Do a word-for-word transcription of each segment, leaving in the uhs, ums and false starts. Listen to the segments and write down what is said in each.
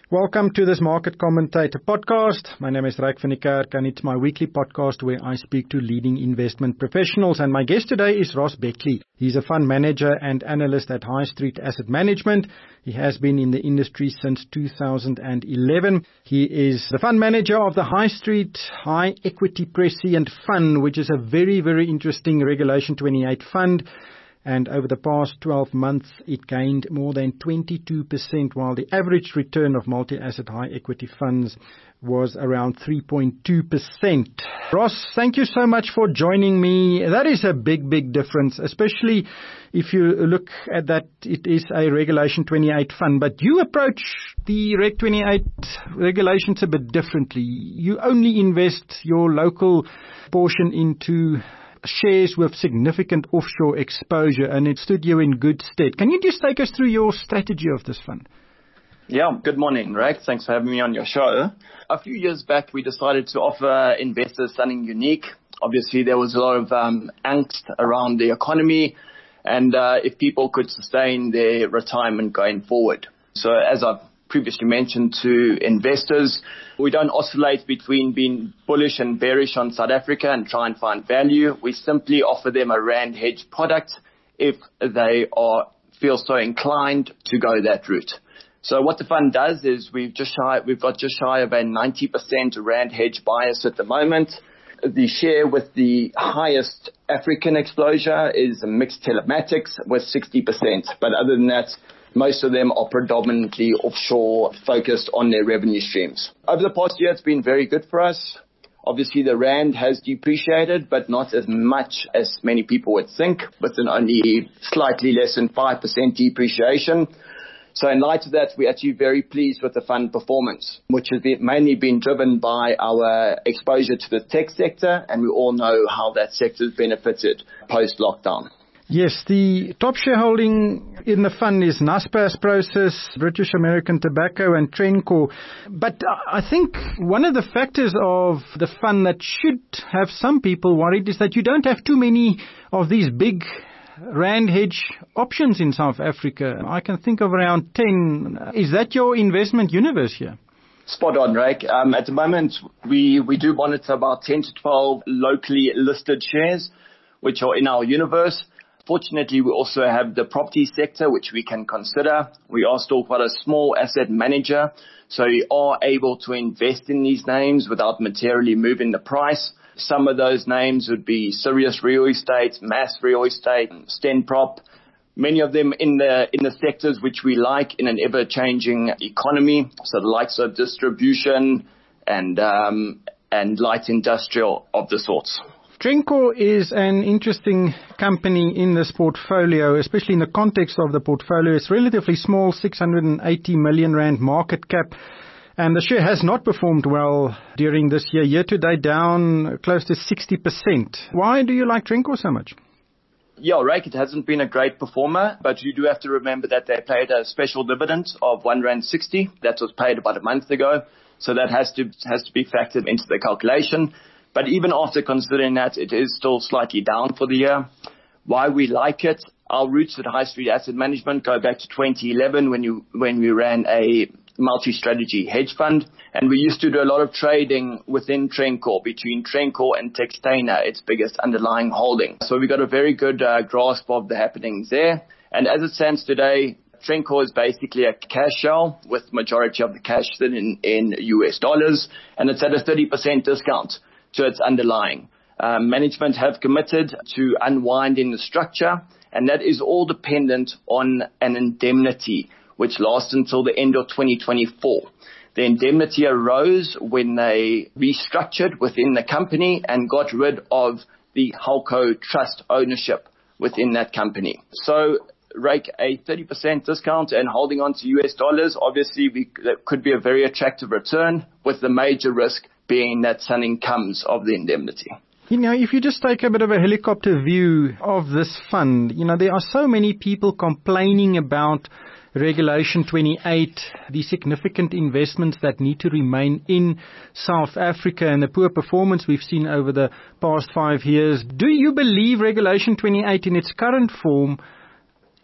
Welcome to this Market Commentator podcast. My name is Ryk van die Kerk and it's my weekly podcast where I speak to leading investment professionals. And my guest today is Ross Beckley. He's a fund manager and analyst at High Street Asset Management. He has been in the industry since two thousand eleven. He is the fund manager of the High Street High Equity Prescient Fund, which is a very, very interesting Regulation twenty-eight fund. And over the past twelve months, it gained more than twenty-two percent, while the average return of multi-asset high equity funds was around three point two percent. Ross, thank you so much for joining me. That is a big, big difference, especially if you look at that it is a Regulation twenty-eight fund. But you approach the Reg twenty-eight regulations a bit differently. You only invest your local portion into shares with significant offshore exposure, and it stood you in good stead. Can you just take us through your strategy of this fund? Yeah, good morning, Ryk. Thanks for having me on your show. A few years back, we decided to offer investors something unique. Obviously, there was a lot of um, angst around the economy, and uh, if people could sustain their retirement going forward. So as I've previously mentioned to investors, we don't oscillate between being bullish and bearish on South Africa and try and find value. We simply offer them a rand hedge product if they are feel so inclined to go that route. So what the fund does is we've just shy, we've got just shy of a ninety percent rand hedge bias at the moment. The share with the highest African exposure is mixed telematics with sixty percent. But other than that, most of them are predominantly offshore, focused on their revenue streams. Over the past year, it's been very good for us. Obviously, the rand has depreciated, but not as much as many people would think, with an only slightly less than five percent depreciation. So in light of that, we're actually very pleased with the fund performance, which has been, mainly been driven by our exposure to the tech sector, and we all know how that sector has benefited post-lockdown. Yes, the top shareholding in the fund is Naspers, Prosus, British American Tobacco and Trencor. But I think one of the factors of the fund that should have some people worried is that you don't have too many of these big rand hedge options in South Africa. I can think of around ten. Is that your investment universe here? Spot on, Ryk. Um, at the moment, we, we do monitor about ten to twelve locally listed shares, which are in our universe. Fortunately, we also have the property sector, which we can consider. We are still quite a small asset manager, so we are able to invest in these names without materially moving the price. Some of those names would be Sirius Real Estate, Mass Real Estate, Stenprop, many of them in the in the sectors which we like in an ever-changing economy, so the likes of distribution and um, and light industrial of the sorts. Trencor is an interesting company in this portfolio, especially in the context of the portfolio. It's relatively small, six hundred eighty million rand market cap, and the share has not performed well during this year. Year to date down close to sixty percent. Why do you like Trencor so much? Yeah, Ryk, it hasn't been a great performer, but you do have to remember that they paid a special dividend of one rand sixty. That was paid about a month ago, so that has to has to be factored into the calculation. But even after considering that, it is still slightly down for the year. Why we like it? Our roots at High Street Asset Management go back to twenty eleven when you when we ran a multi-strategy hedge fund. And we used to do a lot of trading within Trencor, between Trencor and Textainer, its biggest underlying holding. So we got a very good uh, grasp of the happenings there. And as it stands today, Trencor is basically a cash shell with majority of the cash in, in U S dollars. And it's at a thirty percent discount to its underlying. Um, management have committed to unwinding the structure, and that is all dependent on an indemnity, which lasts until the end of twenty twenty-four. The indemnity arose when they restructured within the company and got rid of the Halco trust ownership within that company. So, Ryk, a thirty percent discount and holding on to U S dollars, obviously we, that could be a very attractive return, with the major risk being that something comes of the indemnity. You know, if you just take a bit of a helicopter view of this fund, you know, there are so many people complaining about Regulation twenty-eight, the significant investments that need to remain in South Africa and the poor performance we've seen over the past five years. Do you believe Regulation twenty-eight in its current form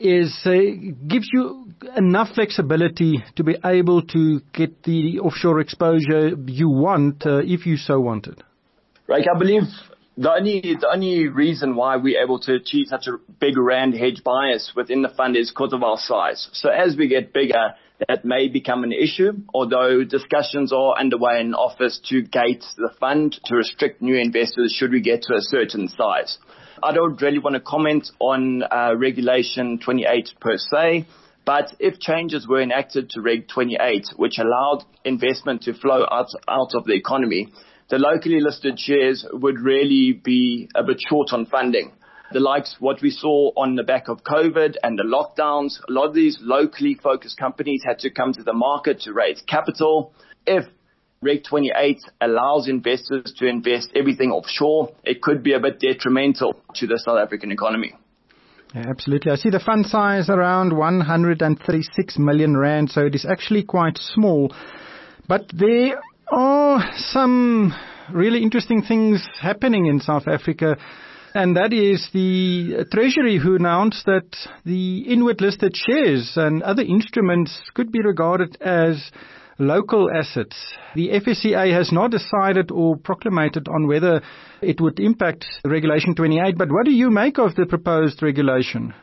is uh, gives you enough flexibility to be able to get the offshore exposure you want, uh, if you so wanted. Right, I believe the only the only reason why we're able to achieve such a big rand hedge bias within the fund is because of our size. So as we get bigger, that may become an issue, although discussions are underway in office to gate the fund to restrict new investors should we get to a certain size. I don't really want to comment on uh, Regulation twenty-eight per se, but if changes were enacted to Reg twenty-eight, which allowed investment to flow out, out of the economy, the locally listed shares would really be a bit short on funding. The likes what we saw on the back of COVID and the lockdowns, a lot of these locally focused companies had to come to the market to raise capital. If Reg twenty-eight allows investors to invest everything offshore, it could be a bit detrimental to the South African economy. Yeah, absolutely. I see the fund size around one hundred thirty-six million rand, so it is actually quite small. But there are some really interesting things happening in South Africa, and that is the Treasury who announced that the inward listed shares and other instruments could be regarded as local assets. The F S C A has not decided or proclamated on whether it would impact Regulation twenty-eight, but what do you make of the proposed regulation?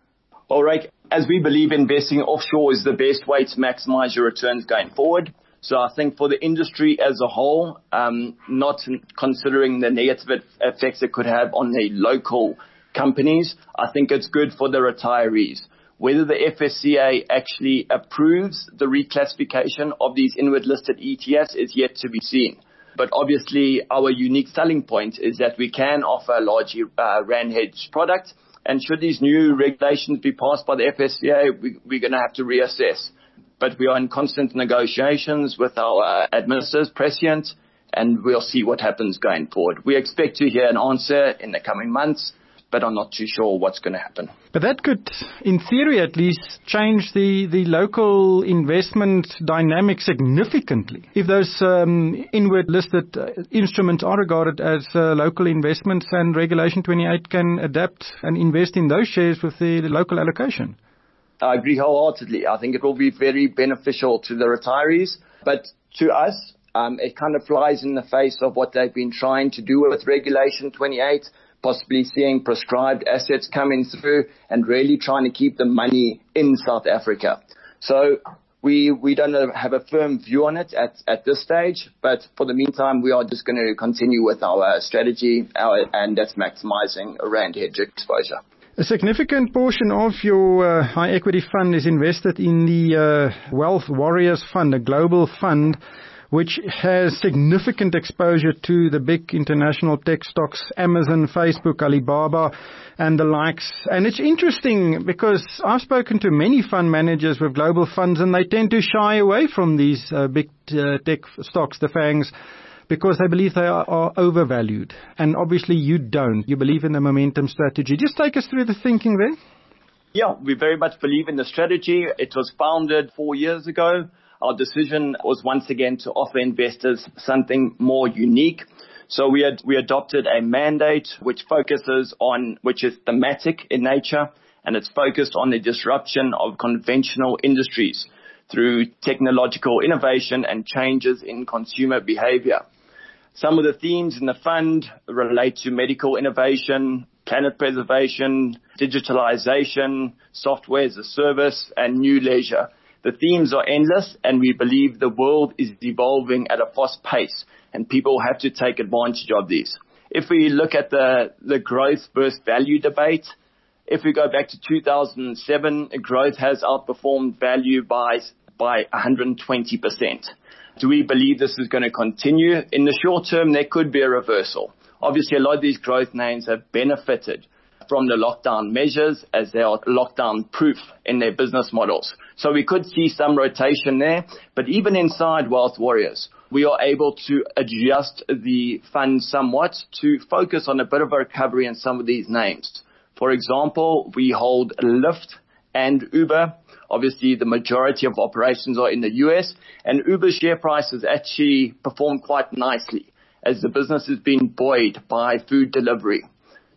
All right. As we believe investing offshore is the best way to maximize your returns going forward. So I think for the industry as a whole, um, not considering the negative effects it could have on the local companies, I think it's good for the retirees. Whether the F S C A actually approves the reclassification of these inward listed E T Fs is yet to be seen. But obviously our unique selling point is that we can offer a large uh, rand hedge product. And should these new regulations be passed by the F S C A, we, we're going to have to reassess. But we are in constant negotiations with our uh, administrators, prescient, and we'll see what happens going forward. We expect to hear an answer in the coming months, but I'm not too sure what's going to happen. But that could, in theory at least, change the, the local investment dynamic significantly. If those um, inward listed uh, instruments are regarded as uh, local investments, and Regulation twenty-eight can adapt and invest in those shares with the, the local allocation. I agree wholeheartedly. I think it will be very beneficial to the retirees, but to us, um, it kind of flies in the face of what they've been trying to do with Regulation twenty-eight, possibly seeing prescribed assets coming through and really trying to keep the money in South Africa. So we we don't have a firm view on it at, at this stage, but for the meantime, we are just going to continue with our strategy, our, and that's maximizing a rand hedge exposure. A significant portion of your uh, high equity fund is invested in the uh, Wealth Warriors Fund, a global fund which has significant exposure to the big international tech stocks, Amazon, Facebook, Alibaba, and the likes. And it's interesting because I've spoken to many fund managers with global funds, and they tend to shy away from these uh, big uh, tech stocks, the FANGs, because they believe they are, are overvalued. And obviously you don't. You believe in the momentum strategy. Just take us through the thinking there. Yeah, we very much believe in the strategy. It was founded four years ago. Our decision was once again to offer investors something more unique. So we had, we adopted a mandate which focuses on, which is thematic in nature, and it's focused on the disruption of conventional industries through technological innovation and changes in consumer behavior. Some of the themes in the fund relate to medical innovation, planet preservation, digitalization, software as a service, and new leisure. The themes are endless, and we believe the world is evolving at a fast pace, and people have to take advantage of these. If we look at the, the growth versus value debate, if we go back to two thousand seven, growth has outperformed value by, by one hundred twenty percent. Do we believe this is going to continue? In the short term, there could be a reversal. Obviously, a lot of these growth names have benefited from the lockdown measures as they are lockdown proof in their business models. So we could see some rotation there, but even inside Wealth Warriors, we are able to adjust the fund somewhat to focus on a bit of a recovery in some of these names. For example, we hold Lyft and Uber. Obviously, the majority of operations are in the U S, and Uber's share price has actually performed quite nicely as the business has been buoyed by food delivery.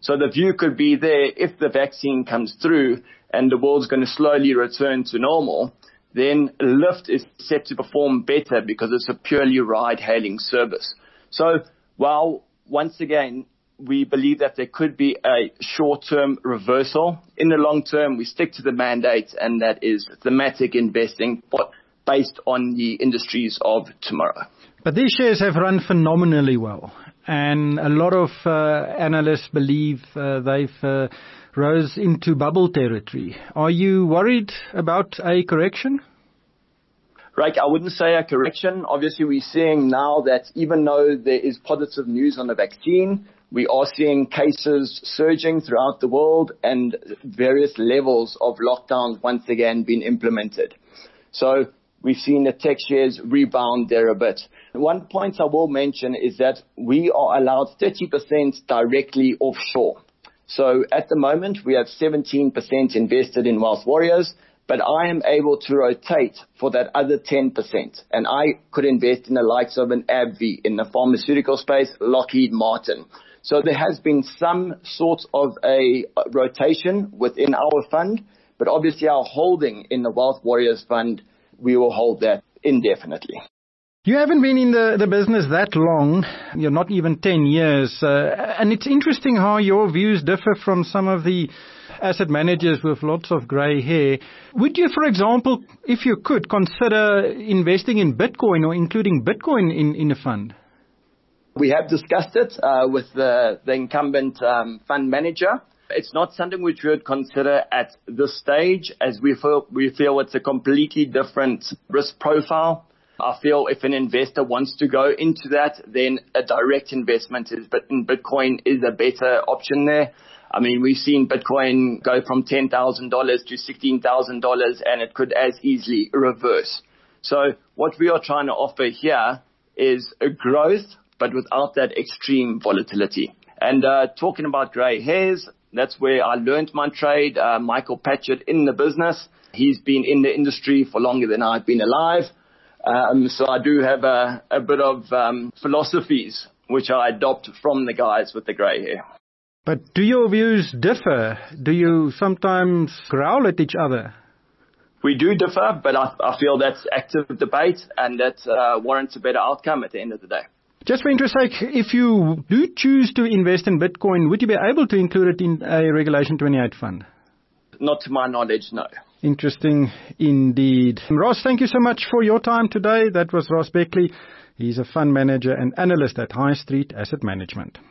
So the view could be there, if the vaccine comes through and the world's going to slowly return to normal, then Lyft is set to perform better because it's a purely ride-hailing service. So while, once again, we believe that there could be a short-term reversal, in the long term, we stick to the mandate, and that is thematic investing based on the industries of tomorrow. But these shares have run phenomenally well, and a lot of uh, analysts believe uh, they've uh, rose into bubble territory. Are you worried about a correction? Right, I wouldn't say a correction. Obviously, we're seeing now that even though there is positive news on the vaccine, we are seeing cases surging throughout the world and various levels of lockdowns once again being implemented. So we've seen the tech shares rebound there a bit. One point I will mention is that we are allowed thirty percent directly offshore. So at the moment, we have seventeen percent invested in Wealth Warriors, but I am able to rotate for that other ten percent. And I could invest in the likes of an AbbVie, in the pharmaceutical space, Lockheed Martin. So there has been some sort of a rotation within our fund, but obviously our holding in the Wealth Warriors fund, we will hold that indefinitely. You haven't been in the, the business that long. You're not even ten years. Uh, and it's interesting how your views differ from some of the asset managers with lots of grey hair. Would you, for example, if you could, consider investing in Bitcoin or including Bitcoin in, in a fund? We have discussed it uh, with the, the incumbent um, fund manager. It's not something which we would consider at this stage, as we feel, we feel it's a completely different risk profile. I feel if an investor wants to go into that, then a direct investment is, but in Bitcoin is a better option there. I mean, we've seen Bitcoin go from ten thousand dollars to sixteen thousand dollars, and it could as easily reverse. So what we are trying to offer here is a growth, but without that extreme volatility. And uh, talking about grey hairs, that's where I learned my trade. Uh, Michael Patchett in the business. He's been in the industry for longer than I've been alive. Um, so I do have a, a bit of um, philosophies which I adopt from the guys with the grey hair. But do your views differ? Do you sometimes growl at each other? We do differ, but I, I feel that's active debate, and that uh, warrants a better outcome at the end of the day. Just for interest sake, if you do choose to invest in Bitcoin, would you be able to include it in a Regulation twenty-eight fund? Not to my knowledge, no. Interesting indeed. Ross, thank you so much for your time today. That was Ross Beckley. He's a fund manager and analyst at High Street Asset Management.